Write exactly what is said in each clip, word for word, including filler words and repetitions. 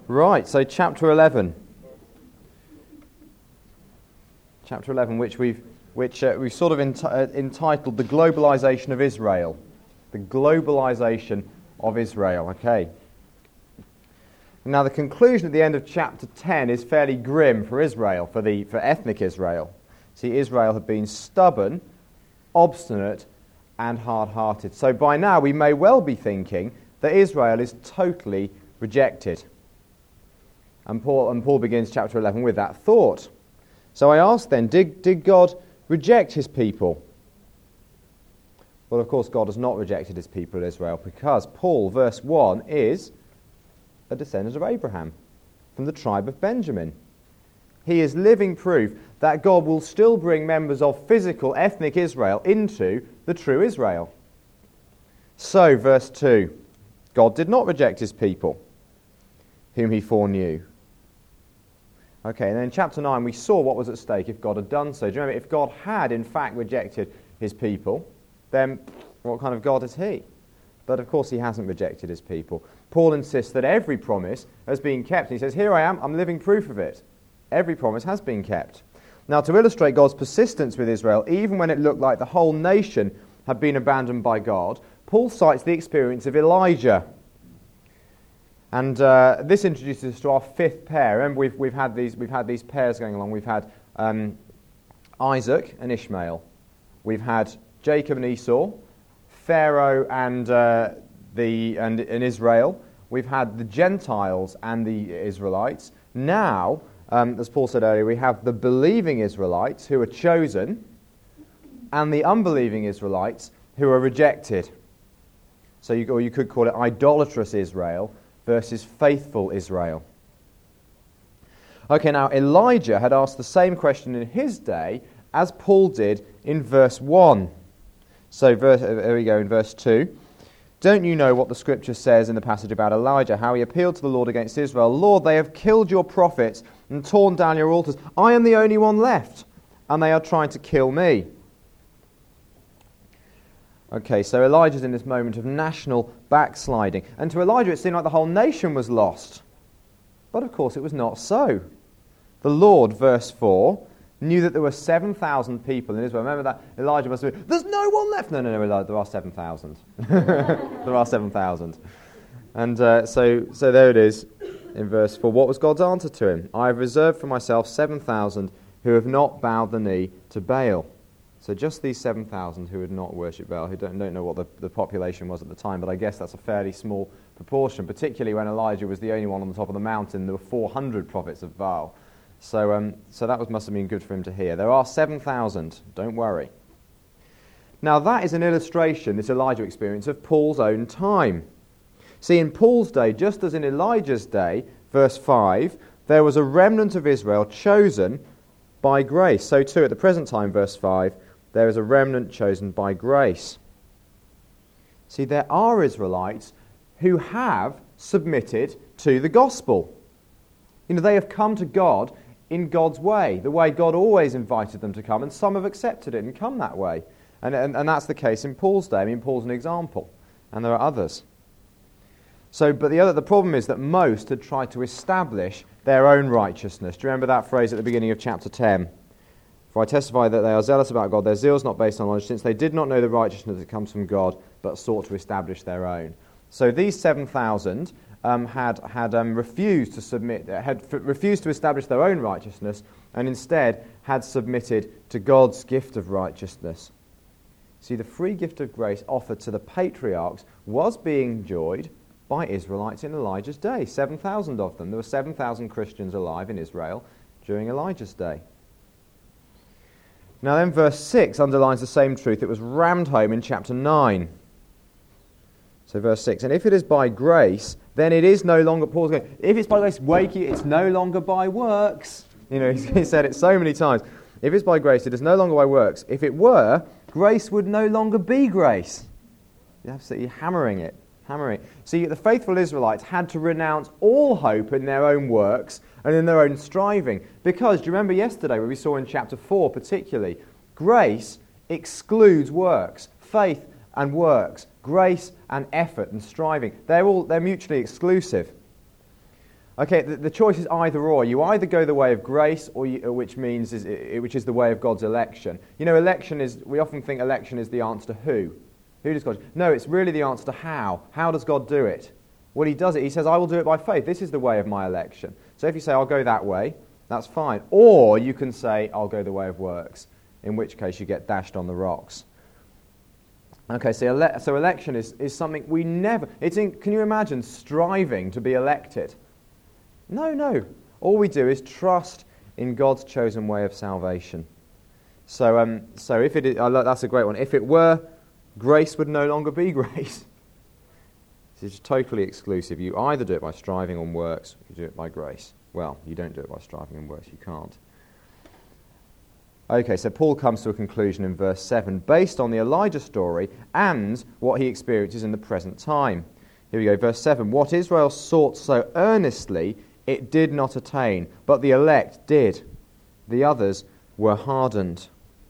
Right, so chapter eleven. Chapter eleven, which we've which uh, we've sort of enti- uh, entitled The Globalization of Israel. The Globalization of Israel, okay. Now the conclusion at the end of chapter ten is fairly grim for Israel, for the for ethnic Israel. See, Israel had been stubborn, obstinate, and hard-hearted. So by now we may well be thinking that Israel is totally rejected. And Paul, and Paul begins chapter eleven with that thought. So I ask then, did, did God reject his people? Well, of course, God has not rejected his people in Israel, because Paul, verse one, is a descendant of Abraham, from the tribe of Benjamin. He is living proof that God will still bring members of physical, ethnic Israel into the true Israel. So, verse two, God did not reject his people, whom he foreknew. Okay, and then in chapter nine we saw what was at stake if God had done so. Do you remember, if God had in fact rejected his people, then what kind of God is he? But of course he hasn't rejected his people. Paul insists that every promise has been kept. He says, here I am, I'm living proof of it. Every promise has been kept. Now, to illustrate God's persistence with Israel, even when it looked like the whole nation had been abandoned by God, Paul cites the experience of Elijah. And uh, this introduces us to our fifth pair. Remember, we've, we've, had these, we've had these pairs going along. We've had um, Isaac and Ishmael. We've had Jacob and Esau, Pharaoh and, uh, the, and, and Israel. We've had the Gentiles and the Israelites. Now, um, as Paul said earlier, we have the believing Israelites who are chosen and the unbelieving Israelites who are rejected. So you, or you could call it idolatrous Israel versus faithful Israel. Okay, now Elijah had asked the same question in his day as Paul did in verse one. So verse, here we go in verse two. Don't you know what the scripture says in the passage about Elijah, how he appealed to the Lord against Israel? Lord, they have killed your prophets and torn down your altars. I am the only one left, and they are trying to kill me. Okay, so Elijah's in this moment of national backsliding. And to Elijah it seemed like the whole nation was lost. But of course it was not so. The Lord, verse four, knew that there were seven thousand people in Israel. Remember that? Elijah must have been, there's no one left. No, no, no, there are seven thousand. There are seven thousand. And uh, so, so there it is in verse four. What was God's answer to him? I have reserved for myself seven thousand who have not bowed the knee to Baal. So just these seven thousand who had not worshipped Baal, who don't, don't know what the, the population was at the time, but I guess that's a fairly small proportion, particularly when Elijah was the only one on the top of the mountain. There were four hundred prophets of Baal. So um, so that was, must have been good for him to hear. There are seven thousand, don't worry. Now that is an illustration, this Elijah experience, of Paul's own time. See, in Paul's day, just as in Elijah's day, verse five, there was a remnant of Israel chosen by grace. So too at the present time, verse five, there is a remnant chosen by grace. See, there are Israelites who have submitted to the gospel. You know, they have come to God in God's way, the way God always invited them to come, and some have accepted it and come that way. And, and, and that's the case in Paul's day. I mean, Paul's an example, and there are others. So, but the other, the problem is that most had tried to establish their own righteousness. Do you remember that phrase at the beginning of chapter ten? For I testify that they are zealous about God. Their zeal is not based on knowledge, since they did not know the righteousness that comes from God, but sought to establish their own. So these seven thousand um, had had um, refused to submit, had f- refused to establish their own righteousness, and instead had submitted to God's gift of righteousness. See, the free gift of grace offered to the patriarchs was being enjoyed by Israelites in Elijah's day. seven thousand of them. There were seven thousand Christians alive in Israel during Elijah's day. Now then, verse six underlines the same truth that was rammed home in chapter nine. So verse six, and if it is by grace, then it is no longer, Paul's going, if it's by grace, wake you, it's no longer by works. You know, he said it so many times. If it's by grace, it is no longer by works. If it were, grace would no longer be grace. You're absolutely hammering it, hammering it. See, the faithful Israelites had to renounce all hope in their own works and in their own striving. Because, do you remember yesterday where we saw in chapter four particularly, grace excludes works, faith and works, grace and effort and striving. They're all they're mutually exclusive. Okay, the, the choice is either or. You either go the way of grace, or you, which means is, which is the way of God's election. You know, election is, we often think election is the answer to who. Who does God? No, it's really the answer to how. How does God do it? Well, he does it. He says, I will do it by faith. This is the way of my election. So if you say, I'll go that way, that's fine. Or you can say, I'll go the way of works, in which case you get dashed on the rocks. Okay, so, ele- so election is, is something we never... It's in, can you imagine striving to be elected? No, no. All we do is trust in God's chosen way of salvation. So, um, so if it is, oh, look, that's a great one. If it were, grace would no longer be grace. This is totally exclusive. You either do it by striving on works, or you do it by grace. Well, you don't do it by striving on works. You can't. Okay, so Paul comes to a conclusion in verse seven, based on the Elijah story and what he experiences in the present time. Here we go, verse seven. What Israel sought so earnestly, it did not attain, but the elect did. The others were hardened.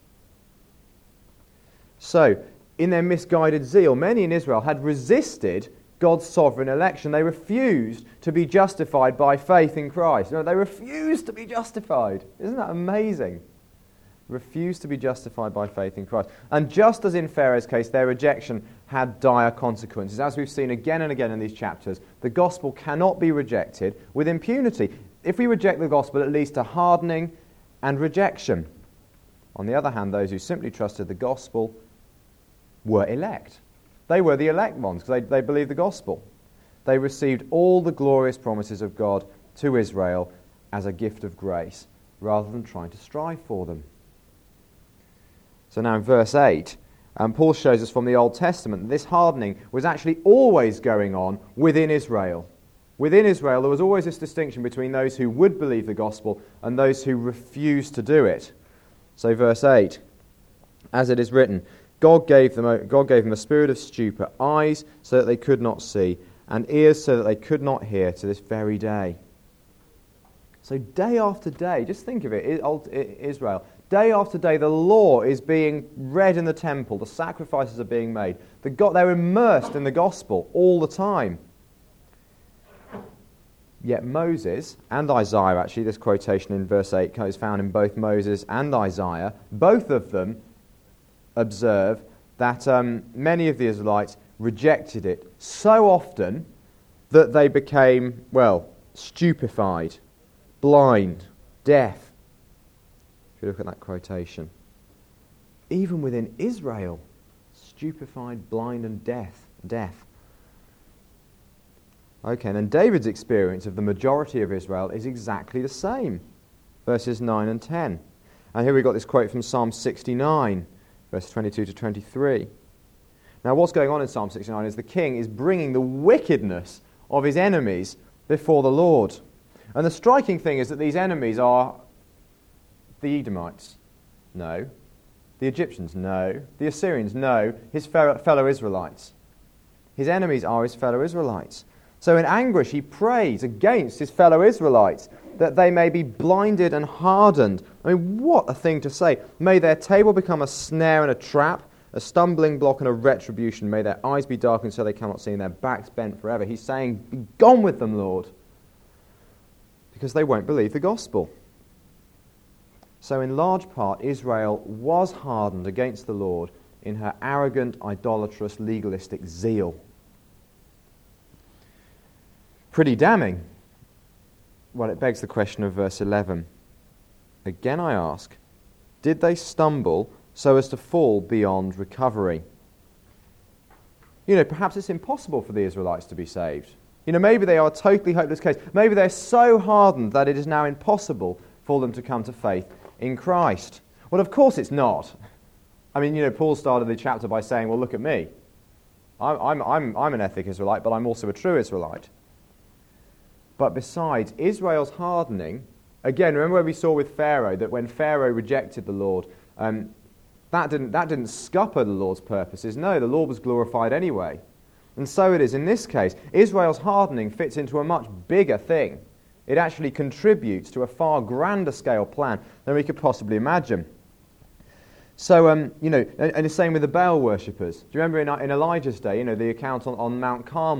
So, in their misguided zeal, many in Israel had resisted God's sovereign election. They refused to be justified by faith in Christ. No, they refused to be justified. Isn't that amazing? Refused to be justified by faith in Christ. And just as in Pharaoh's case, their rejection had dire consequences. As we've seen again and again in these chapters, the gospel cannot be rejected with impunity. If we reject the gospel, it leads to hardening and rejection. On the other hand, those who simply trusted the gospel were elect. They were the elect ones because they, they believed the gospel. They received all the glorious promises of God to Israel as a gift of grace, rather than trying to strive for them. So now in verse eight, um, Paul shows us from the Old Testament that this hardening was actually always going on within Israel. Within Israel, there was always this distinction between those who would believe the gospel and those who refused to do it. So verse eight, as it is written, God gave them a, God gave them a spirit of stupor, eyes so that they could not see, and ears so that they could not hear to this very day. So day after day, just think of it, Israel, day after day the law is being read in the temple, the sacrifices are being made, the God, they're immersed in the gospel all the time. Yet Moses and Isaiah, actually, this quotation in verse eight is found in both Moses and Isaiah, both of them observe that um, many of the Israelites rejected it so often that they became, well, stupefied, blind, deaf. If you look at that quotation. Even within Israel, stupefied, blind and deaf. deaf. Okay, and then David's experience of the majority of Israel is exactly the same. Verses nine and ten. And here we've got this quote from Psalm sixty-nine, verse twenty-two to twenty-three. Now what's going on in Psalm sixty-nine is the king is bringing the wickedness of his enemies before the Lord. And the striking thing is that these enemies are the Edomites. No. The Egyptians. No. The Assyrians. No. His fellow Israelites. His enemies are his fellow Israelites. So in anguish he prays against his fellow Israelites that they may be blinded and hardened. I mean, what a thing to say. May their table become a snare and a trap, a stumbling block and a retribution. May their eyes be darkened so they cannot see and their backs bent forever. He's saying, be gone with them, Lord. Because they won't believe the gospel. So in large part, Israel was hardened against the Lord in her arrogant, idolatrous, legalistic zeal. Pretty damning. Well, it begs the question of verse eleven. Again I ask, did they stumble so as to fall beyond recovery? You know, perhaps it's impossible for the Israelites to be saved. You know, maybe they are a totally hopeless case. Maybe they're so hardened that it is now impossible for them to come to faith in Christ. Well, of course it's not. I mean, you know, Paul started the chapter by saying, well, look at me. I'm, I'm, I'm, I'm an ethnic Israelite, but I'm also a true Israelite. But besides, Israel's hardening, again, remember what we saw with Pharaoh, that when Pharaoh rejected the Lord, um, that didn't, that didn't scupper the Lord's purposes. No, the Lord was glorified anyway. And so it is in this case. Israel's hardening fits into a much bigger thing. It actually contributes to a far grander scale plan than we could possibly imagine. So, um, you know, and, and the same with the Baal worshippers. Do you remember in, in Elijah's day, you know, the account on, on Mount Carmel,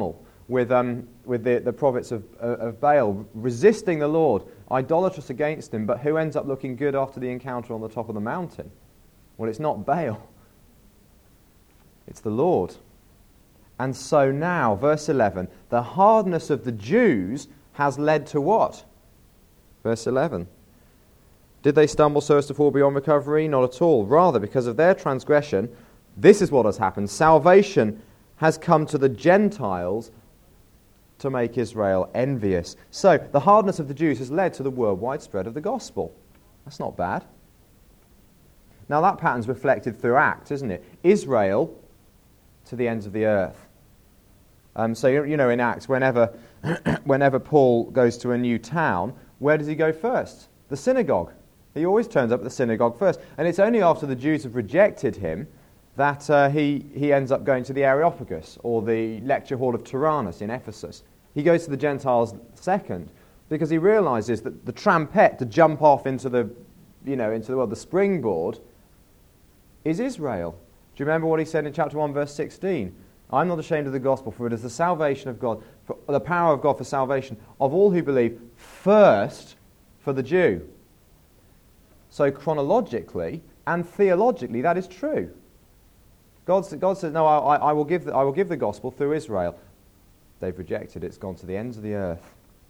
with um, with the, the prophets of, uh, of Baal, resisting the Lord, idolatrous against him, but who ends up looking good after the encounter on the top of the mountain? Well, it's not Baal. It's the Lord. And so now, verse eleven, the hardness of the Jews has led to what? Verse eleven. Did they stumble so as to fall beyond recovery? Not at all. Rather, because of their transgression, this is what has happened. Salvation has come to the Gentiles to make Israel envious. So, the hardness of the Jews has led to the worldwide spread of the gospel. That's not bad. Now, that pattern's reflected through Acts, isn't it? Israel to the ends of the earth. Um, so, you know, in Acts, whenever, whenever Paul goes to a new town, where does he go first? The synagogue. He always turns up at the synagogue first. And it's only after the Jews have rejected him that uh, he, he ends up going to the Areopagus, or the lecture hall of Tyrannus in Ephesus. He goes to the Gentiles second, because he realizes that the trampet to jump off into the, you know, into the world, the springboard, is Israel. Do you remember what he said in chapter one, verse sixteen? I'm not ashamed of the gospel, for it is the salvation of God, for the power of God for salvation of all who believe, first for the Jew. So chronologically and theologically, that is true. God, God says, no, I, I, will give the, I will give the gospel through Israel. They've rejected it. It's gone to the ends of the earth.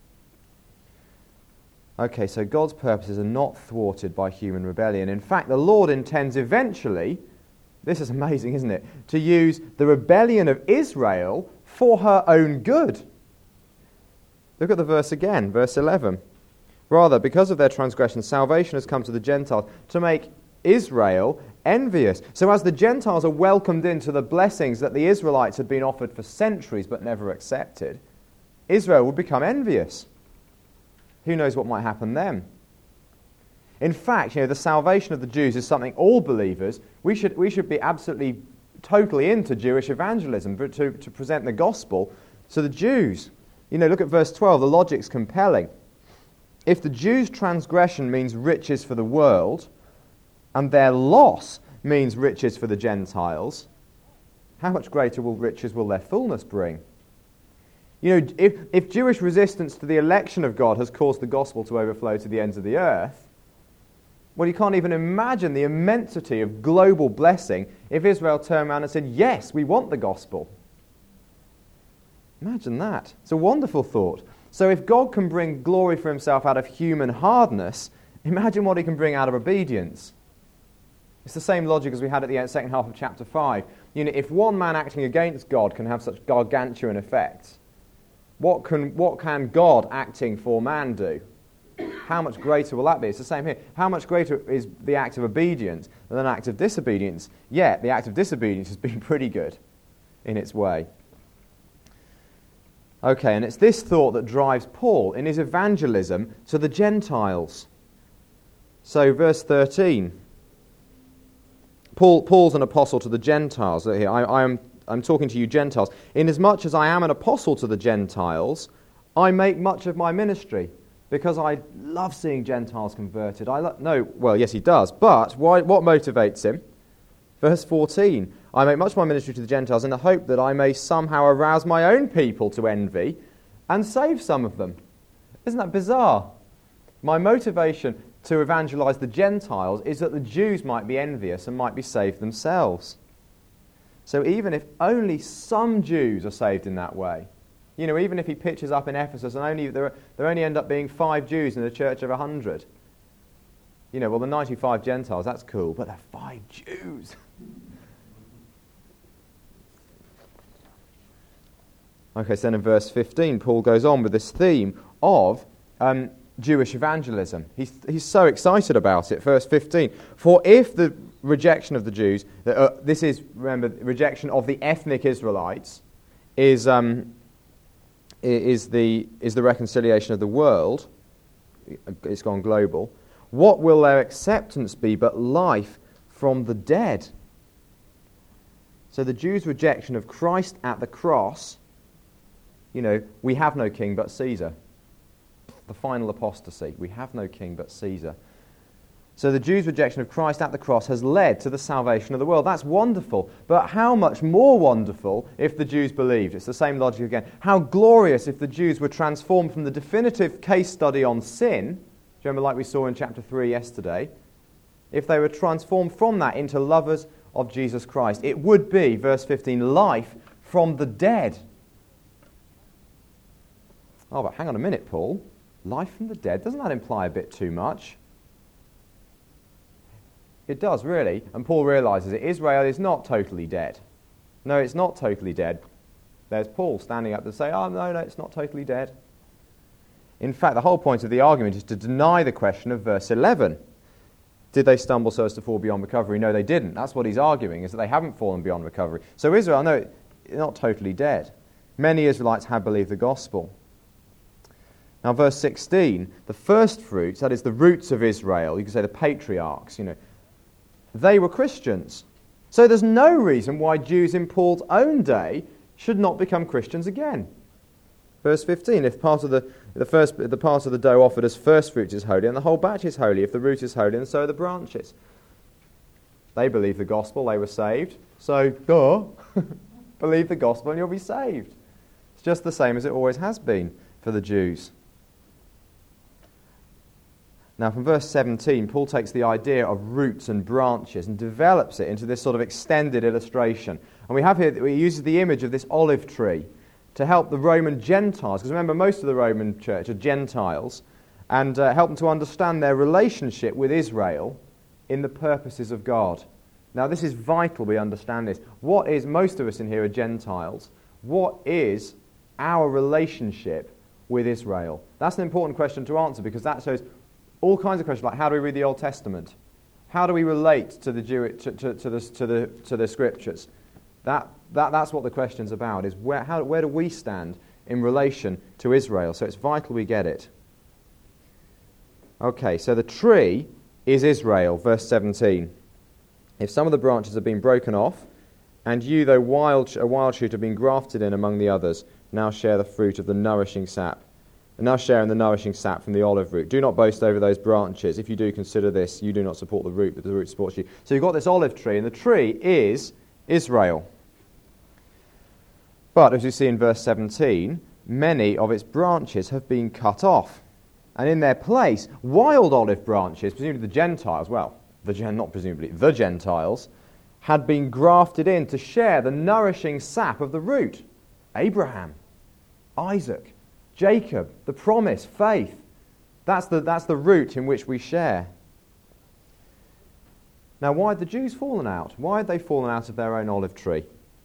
Okay, so God's purposes are not thwarted by human rebellion. In fact, the Lord intends eventually, this is amazing, isn't it, to use the rebellion of Israel for her own good. Look at the verse again, verse eleven. Rather, because of their transgression, salvation has come to the Gentiles to make Israel envious. So as the Gentiles are welcomed into the blessings that the Israelites had been offered for centuries but never accepted, Israel would become envious. Who knows what might happen then? In fact, you know, the salvation of the Jews is something all believers, we should, we should be absolutely totally into Jewish evangelism, to, to present the gospel to the Jews. You know, look at verse twelve, the logic's compelling. If the Jews' transgression means riches for the world, and their loss means riches for the Gentiles, how much greater will riches will their fullness bring? You know, if, if Jewish resistance to the election of God has caused the gospel to overflow to the ends of the earth, well, you can't even imagine the immensity of global blessing if Israel turned around and said, yes, we want the gospel. Imagine that. It's a wonderful thought. So if God can bring glory for himself out of human hardness, imagine what he can bring out of obedience. It's the same logic as we had at the second half of chapter five. You know, if one man acting against God can have such gargantuan effects, what can, what can God acting for man do? How much greater will that be? It's the same here. How much greater is the act of obedience than an act of disobedience? Yet, the act of disobedience has been pretty good in its way. Okay, and it's this thought that drives Paul in his evangelism to the Gentiles. So, verse thirteen. Paul, Paul's an apostle to the Gentiles. Here, I, I am, I'm talking to you Gentiles. Inasmuch as I am an apostle to the Gentiles, I make much of my ministry, because I love seeing Gentiles converted. I lo- no, well, yes, he does. But why, what motivates him? Verse fourteen. I make much of my ministry to the Gentiles in the hope that I may somehow arouse my own people to envy and save some of them. Isn't that bizarre? My motivation to evangelize the Gentiles is that the Jews might be envious and might be saved themselves. So even if only some Jews are saved in that way, you know, even if he pitches up in Ephesus and only there, there only end up being five Jews in a church of a hundred, you know, well, the ninety-five Gentiles, that's cool, but there are five Jews. Okay, so then in verse fifteen, Paul goes on with this theme of um, Jewish evangelism. He's, he's so excited about it. Verse fifteen, for if the rejection of the Jews, uh, this is, remember, rejection of the ethnic Israelites, is um, is the is the reconciliation of the world, it's gone global, what will their acceptance be but life from the dead? So the Jews' rejection of Christ at the cross, you know, we have no king but Caesar. The final apostasy. We have no king but Caesar. So the Jews' rejection of Christ at the cross has led to the salvation of the world. That's wonderful. But how much more wonderful if the Jews believed? It's the same logic again. How glorious if the Jews were transformed from the definitive case study on sin, do you remember like we saw in chapter three yesterday? If they were transformed from that into lovers of Jesus Christ. It would be, verse fifteen, life from the dead. Oh, but hang on a minute, Paul. Life from the dead, doesn't that imply a bit too much? It does, really. And Paul realizes that Israel is not totally dead. No, it's not totally dead. There's Paul standing up to say, oh, no, no, it's not totally dead. In fact, the whole point of the argument is to deny the question of verse eleven. Did they stumble so as to fall beyond recovery? No, they didn't. That's what he's arguing, is that they haven't fallen beyond recovery. So Israel, no, they're not totally dead. Many Israelites have believed the gospel. Now, verse sixteen, the first fruits, that is the roots of Israel, you can say the patriarchs, you know, they were Christians. So there's no reason why Jews in Paul's own day should not become Christians again. Verse fifteen, if part of the, the first the part of the dough offered as first fruits is holy, and the whole batch is holy, if the root is holy, and so are the branches. They believed the gospel, they were saved. So, duh, believe the gospel and you'll be saved. It's just the same as it always has been for the Jews. Now, from verse seventeen, Paul takes the idea of roots and branches and develops it into this sort of extended illustration. And we have here, he uses the image of this olive tree to help the Roman Gentiles, because remember, most of the Roman church are Gentiles, and uh, help them to understand their relationship with Israel in the purposes of God. Now, this is vital we understand this. What is, most of us in here are Gentiles, what is our relationship with Israel? That's an important question to answer, because that shows all kinds of questions, like how do we read the Old Testament? How do we relate to the Jew, to, to, to, the, to, the, to the Scriptures? That, that, that's what the question's about, is where, how, where do we stand in relation to Israel? So it's vital we get it. Okay, so the tree is Israel, verse seventeen. If some of the branches have been broken off, and you, though wild, a wild shoot, have been grafted in among the others, now share the fruit of the nourishing sap. And now share in the nourishing sap from the olive root. Do not boast over those branches. If you do, consider this. You do not support the root, but the root supports you. So you've got this olive tree, and the tree is Israel. But, as you see in verse seventeen, many of its branches have been cut off. And in their place, wild olive branches, presumably the Gentiles, well, the gen, not presumably, the Gentiles, had been grafted in to share the nourishing sap of the root. Abraham, Isaac, Jacob, the promise, faith. That's the, that's the root in which we share. Now, why had the Jews fallen out? Why had they fallen out of their own olive tree?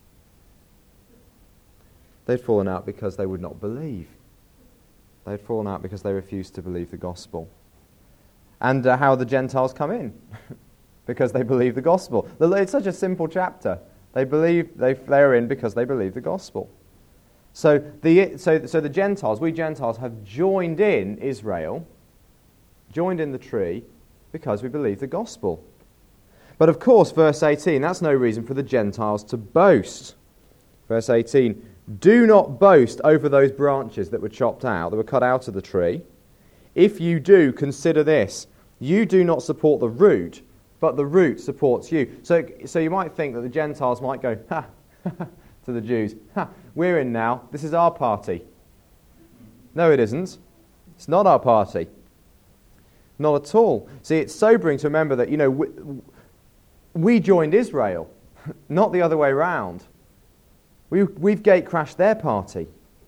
They'd fallen out because they would not believe. They'd fallen out because they refused to believe the gospel. And uh, how the Gentiles come in? Because they believe the gospel. It's such a simple chapter. They believe they, they're in because they believe the gospel. So the, so, so the Gentiles, we Gentiles, have joined in Israel, joined in the tree, because we believe the gospel. But of course, verse eighteen, that's no reason for the Gentiles to boast. Verse eighteen, do not boast over those branches that were chopped out, that were cut out of the tree. If you do, consider this. You do not support the root, but the root supports you. So, so you might think that the Gentiles might go, ha, to the Jews, ha, we're in now, this is our party. No, it isn't. It's not our party. Not at all. See, it's sobering to remember that, you know, we, we joined Israel, not the other way round. We, we've gate-crashed their party.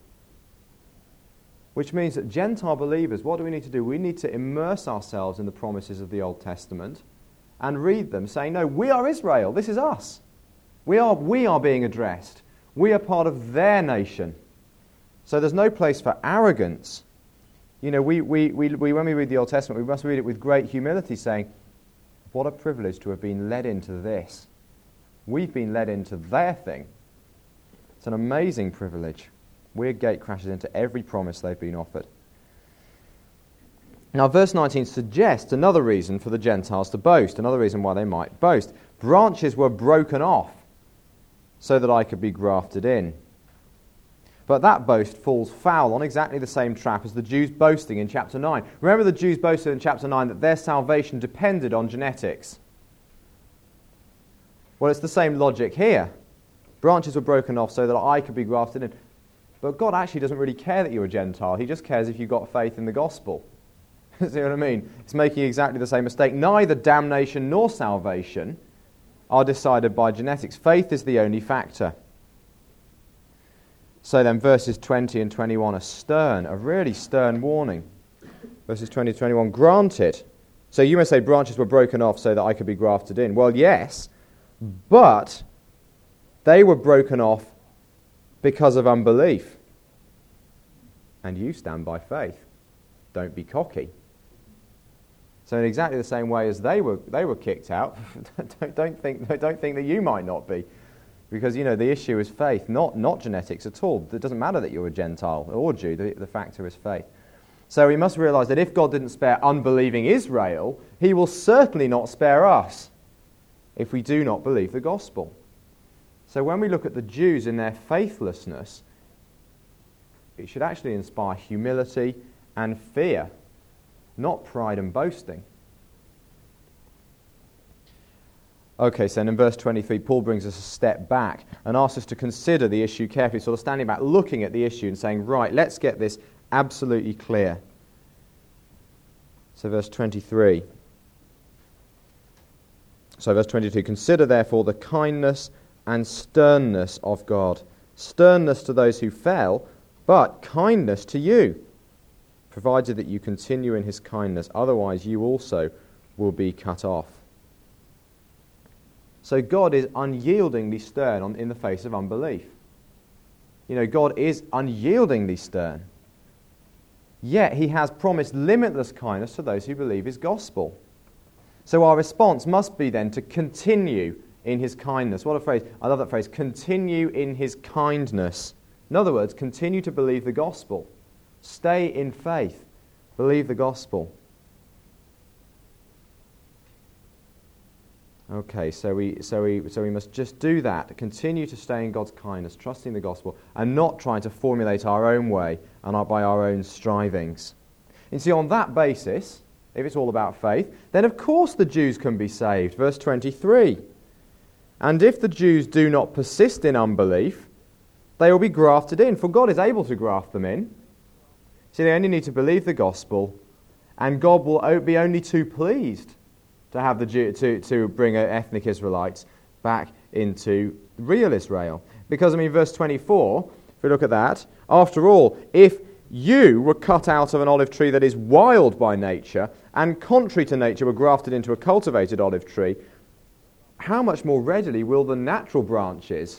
Which means that Gentile believers, what do we need to do? We need to immerse ourselves in the promises of the Old Testament and read them, saying, no, we are Israel, this is us. We are, we are being addressed. We are part of their nation. So there's no place for arrogance. You know, we, we, we, we when we read the Old Testament, we must read it with great humility, saying, what a privilege to have been led into this. We've been led into their thing. It's an amazing privilege. We're gate crashes into every promise they've been offered. Now, verse nineteen suggests another reason for the Gentiles to boast, another reason why they might boast. Branches were broken off so that I could be grafted in. But that boast falls foul on exactly the same trap as the Jews boasting in chapter nine. Remember the Jews boasted in chapter nine that their salvation depended on genetics. Well, it's the same logic here. Branches were broken off so that I could be grafted in. But God actually doesn't really care that you're a Gentile. He just cares if you've got faith in the gospel. See what I mean? It's making exactly the same mistake. Neither damnation nor salvation are decided by genetics. Faith is the only factor. So then verses twenty and twenty-one are stern, a really stern warning. Verses twenty to twenty-one, granted. So you may say branches were broken off so that I could be grafted in. Well, yes, but they were broken off because of unbelief. And you stand by faith. Don't be cocky. So in exactly the same way as they were they were kicked out, don't, don't think don't think that you might not be. Because, you know, the issue is faith, not, not genetics at all. It doesn't matter that you're a Gentile or Jew. The, the factor is faith. So we must realize that if God didn't spare unbelieving Israel, he will certainly not spare us if we do not believe the gospel. So when we look at the Jews in their faithlessness, it should actually inspire humility and fear, not pride and boasting. Okay, so in verse twenty-three, Paul brings us a step back and asks us to consider the issue carefully, sort of standing back, looking at the issue and saying, right, let's get this absolutely clear. So verse twenty-three. So verse twenty-two, consider therefore the kindness and sternness of God. Sternness to those who fell, but kindness to you, provided that you continue in his kindness, otherwise you also will be cut off. So God is unyieldingly stern on, in the face of unbelief. You know, God is unyieldingly stern. Yet he has promised limitless kindness to those who believe his gospel. So our response must be then to continue in his kindness. What a phrase. I love that phrase. Continue in his kindness. In other words, continue to believe the gospel. Stay in faith. Believe the gospel. Okay, so we so we so we must just do that. Continue to stay in God's kindness, trusting the gospel, and not trying to formulate our own way and our, by our own strivings. And see, on that basis, if it's all about faith, then of course the Jews can be saved. Verse twenty-three. And if the Jews do not persist in unbelief, they will be grafted in, for God is able to graft them in. See, they only need to believe the gospel, and God will be only too pleased to have the Jew, to, to bring ethnic Israelites back into real Israel. Because, I mean, verse twenty-four, if we look at that, after all, if you were cut out of an olive tree that is wild by nature, and contrary to nature were grafted into a cultivated olive tree, how much more readily will the natural branches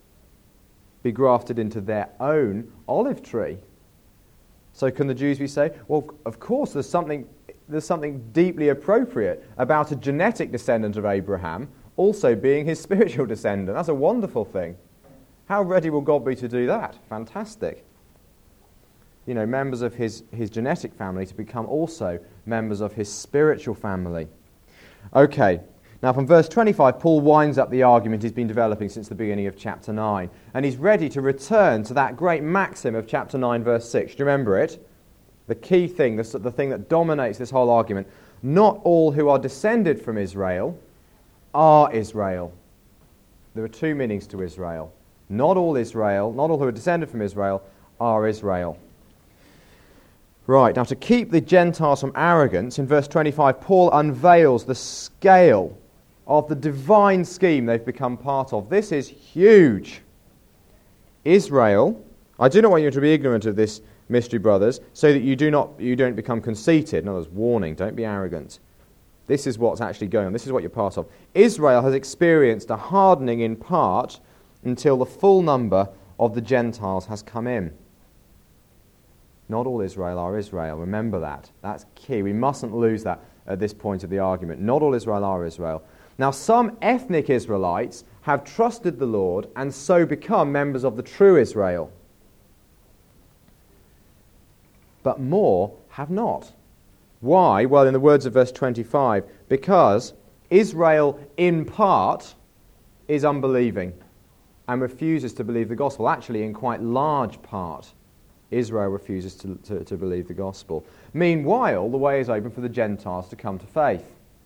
be grafted into their own olive tree? So can the Jews be saved? Well, of course, there's something there's something deeply appropriate about a genetic descendant of Abraham also being his spiritual descendant. That's a wonderful thing. How ready will God be to do that? Fantastic. You know, members of his, his genetic family to become also members of his spiritual family. Okay, now from verse twenty-five, Paul winds up the argument he's been developing since the beginning of chapter nine. And he's ready to return to that great maxim of chapter nine, verse six. Do you remember it? The key thing, the, the thing that dominates this whole argument. Not all who are descended from Israel are Israel. There are two meanings to Israel. Not all Israel, not all who are descended from Israel are Israel. Right, now to keep the Gentiles from arrogance, in verse twenty-five, Paul unveils the scale of the divine scheme they've become part of. This is huge. Israel, I do not want you to be ignorant of this mystery, brothers, so that you do not you don't become conceited. In other words, warning, don't be arrogant. This is what's actually going on. This is what you're part of. Israel has experienced a hardening in part until the full number of the Gentiles has come in. Not all Israel are Israel. Remember that. That's key. We mustn't lose that at this point of the argument. Not all Israel are Israel. Now, some ethnic Israelites have trusted the Lord and so become members of the true Israel. But more have not. Why? Well, in the words of verse twenty-five, because Israel in part is unbelieving and refuses to believe the gospel. Actually, in quite large part, Israel refuses to, to, to believe the gospel. Meanwhile, the way is open for the Gentiles to come to faith.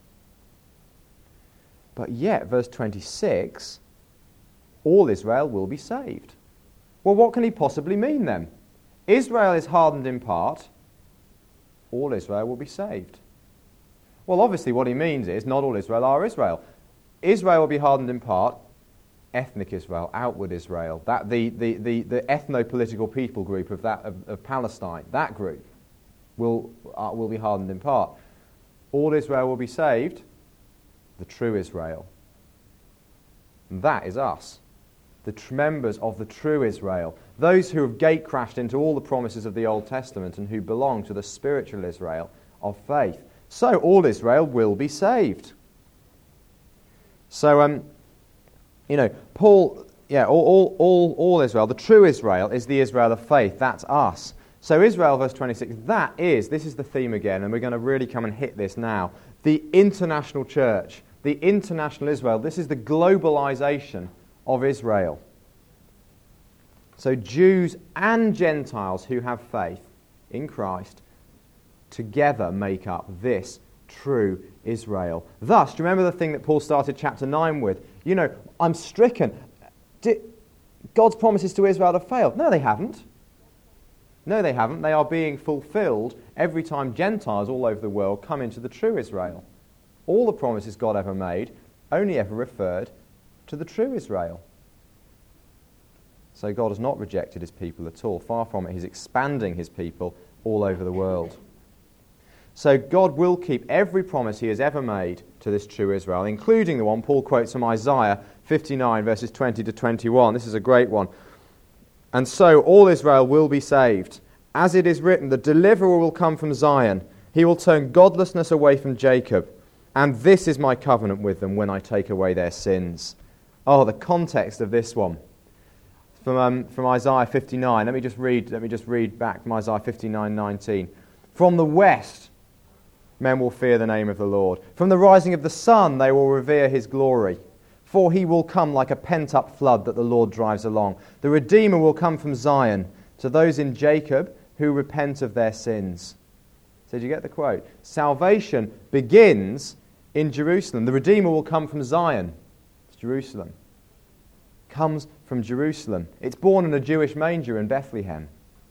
But yet, verse twenty-six, all Israel will be saved. Well, what can he possibly mean then? Israel is hardened in part, all Israel will be saved. Well, obviously what he means is not all Israel are Israel. Israel will be hardened in part, ethnic Israel, outward Israel, that the, the, the, the ethno-political people group of, that, of, of Palestine, that group will, uh, will be hardened in part. All Israel will be saved, the true Israel. And that is us, the tr- members of the true Israel, those who have gate-crashed into all the promises of the Old Testament and who belong to the spiritual Israel of faith. So all Israel will be saved. So, um, you know, Paul, yeah, all, all, all, all Israel, the true Israel is the Israel of faith. That's us. So Israel, verse twenty-six, that is, this is the theme again, and we're going to really come and hit this now. The international church, the international Israel, this is the globalization of Israel. So Jews and Gentiles who have faith in Christ together make up this true Israel. Thus, do you remember the thing that Paul started chapter nine with? You know, I'm stricken. Did God's promises to Israel have failed? No, they haven't. No, they haven't. They are being fulfilled every time Gentiles all over the world come into the true Israel. All the promises God ever made only ever referred to the true Israel. So God has not rejected his people at all. Far from it. He's expanding his people all over the world. So God will keep every promise he has ever made to this true Israel, including the one Paul quotes from Isaiah fifty-nine, verses twenty to twenty-one. This is a great one. And so all Israel will be saved. As it is written, the deliverer will come from Zion. He will turn godlessness away from Jacob. And this is my covenant with them when I take away their sins. Oh, the context of this one. From, um, from Isaiah fifty-nine. Let me just read, let me just read back from Isaiah fifty-nine nineteen. From the west, men will fear the name of the Lord. From the rising of the sun, they will revere his glory. For he will come like a pent-up flood that the Lord drives along. The Redeemer will come from Zion to those in Jacob who repent of their sins. So did you get the quote? Salvation begins in Jerusalem. The Redeemer will come from Zion. It's Jerusalem. Comes from Jerusalem. It's born in a Jewish manger in Bethlehem.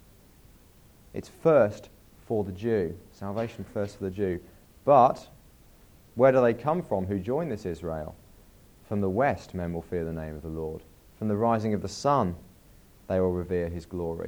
It's first for the Jew. Salvation first for the Jew. But where do they come from who join this Israel? From the west, men will fear the name of the Lord. From the rising of the sun, they will revere his glory.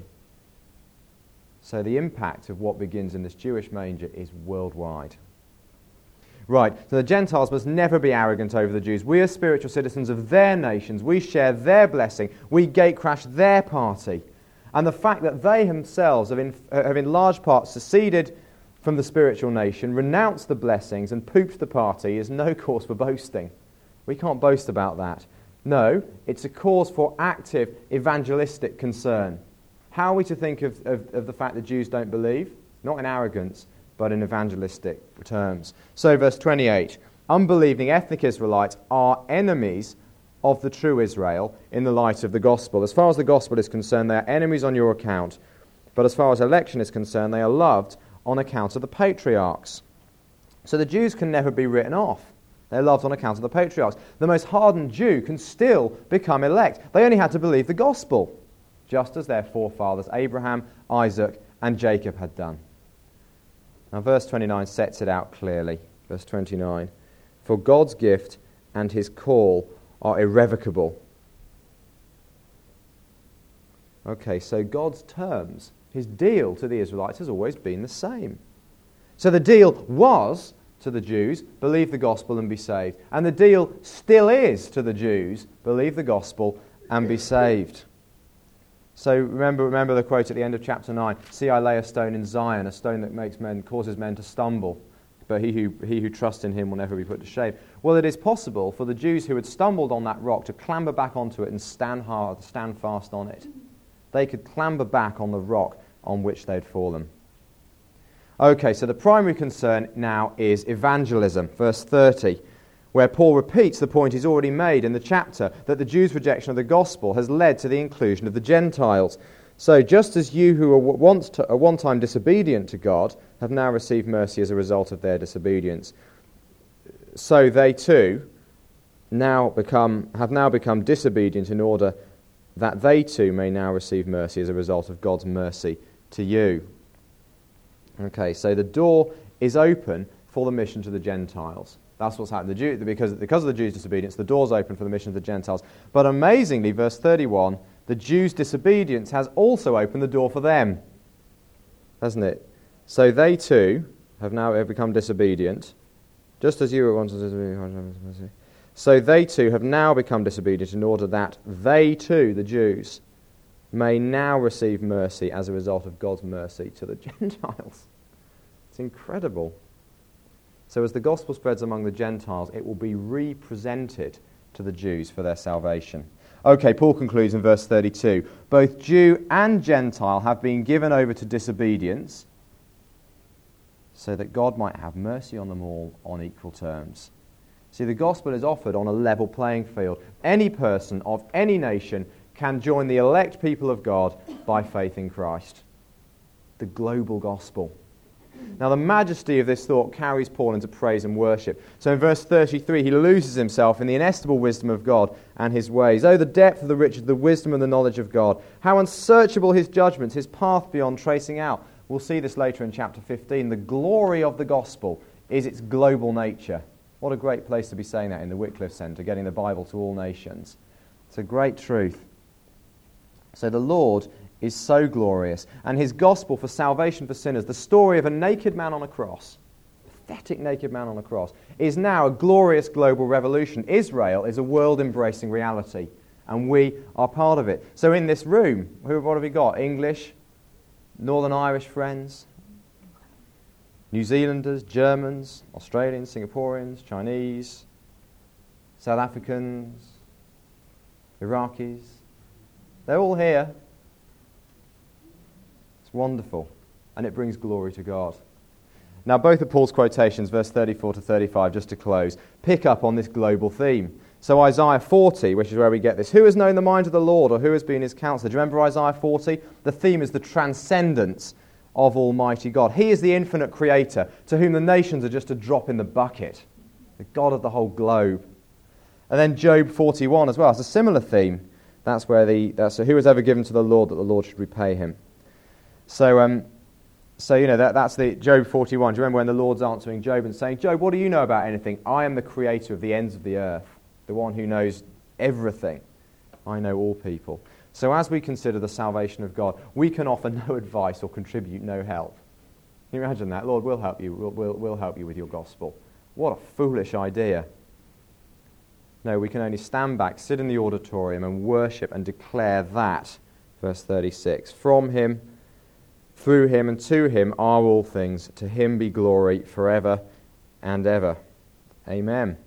So the impact of what begins in this Jewish manger is worldwide. Right, so the Gentiles must never be arrogant over the Jews. We are spiritual citizens of their nations. We share their blessing. We gate-crash their party. And the fact that they themselves have in, have in large part seceded from the spiritual nation, renounced the blessings and pooped the party is no cause for boasting. We can't boast about that. No, it's a cause for active evangelistic concern. How are we to think of, of, of the fact that Jews don't believe? Not in arrogance, but in evangelistic terms. So verse twenty-eight, unbelieving ethnic Israelites are enemies of the true Israel in the light of the gospel. As far as the gospel is concerned, they are enemies on your account. But as far as election is concerned, they are loved on account of the patriarchs. So the Jews can never be written off. They're loved on account of the patriarchs. The most hardened Jew can still become elect. They only had to believe the gospel, just as their forefathers Abraham, Isaac, and Jacob had done. Now verse twenty-nine sets it out clearly. Verse twenty-nine, for God's gift and his call are irrevocable. Okay, so God's terms, his deal to the Israelites has always been the same. So the deal was to the Jews, believe the gospel and be saved. And the deal still is to the Jews, believe the gospel and be saved. So remember remember the quote at the end of chapter nine, see, I lay a stone in Zion, a stone that makes men, causes men to stumble, but he who, he who trusts in him will never be put to shame. Well, it is possible for the Jews who had stumbled on that rock to clamber back onto it and stand hard, stand fast on it. They could clamber back on the rock on which they'd fallen. Okay, so the primary concern now is evangelism. Verse thirty. where Paul repeats the point he's already made in the chapter, that the Jews' rejection of the gospel has led to the inclusion of the Gentiles. So, just as you who are once to, at one time disobedient to God have now received mercy as a result of their disobedience, so they too now become have now become disobedient in order that they too may now receive mercy as a result of God's mercy to you. Okay, so the door is open for the mission to the Gentiles. That's what's happened. The Jew, because, because of the Jews' disobedience, the door's open for the mission of the Gentiles. But amazingly, verse thirty-one, the Jews' disobedience has also opened the door for them, hasn't it? So they too have now become disobedient, just as you were once disobedient. So they too have now become disobedient in order that they too, the Jews, may now receive mercy as a result of God's mercy to the Gentiles. It's incredible. So as the gospel spreads among the Gentiles, it will be represented to the Jews for their salvation. Okay, Paul concludes in verse thirty-two. Both Jew and Gentile have been given over to disobedience so that God might have mercy on them all on equal terms. See, the gospel is offered on a level playing field. Any person of any nation can join the elect people of God by faith in Christ. The global gospel. Now, the majesty of this thought carries Paul into praise and worship. So in verse thirty-three, he loses himself in the inestimable wisdom of God and his ways. Oh, the depth of the riches, the wisdom and the knowledge of God. How unsearchable his judgments, his path beyond tracing out. We'll see this later in chapter fifteen. The glory of the gospel is its global nature. What a great place to be saying that in the Wycliffe Centre, getting the Bible to all nations. It's a great truth. So the Lord is so glorious, and his gospel for salvation for sinners, the story of a naked man on a cross, pathetic naked man on a cross, is now a glorious global revolution. Israel is a world-embracing reality, and we are part of it. So in this room, who, what have we got? English, Northern Irish friends, New Zealanders, Germans, Australians, Singaporeans, Chinese, South Africans, Iraqis. They're all here. It's wonderful, and it brings glory to God. Now, both of Paul's quotations, verse thirty-four to thirty-five, just to close, pick up on this global theme. So Isaiah forty, which is where we get this, who has known the mind of the Lord, or who has been his counselor? Do you remember Isaiah forty? The theme is the transcendence of Almighty God. He is the infinite creator, to whom the nations are just a drop in the bucket, the God of the whole globe. And then Job forty-one as well, it's a similar theme. That's where the, that's who has ever given to the Lord that the Lord should repay him. So, um, so you know, that, that's the Job forty-one. Do you remember when the Lord's answering Job and saying, Job, what do you know about anything? I am the creator of the ends of the earth, the one who knows everything. I know all people. So as we consider the salvation of God, we can offer no advice or contribute no help. Can you imagine that? Lord, we'll help you. We'll, we'll, we'll help you with your gospel. What a foolish idea. No, we can only stand back, sit in the auditorium and worship and declare that. Verse thirty-six, from him, through him and to him are all things. To him be glory forever and ever. Amen.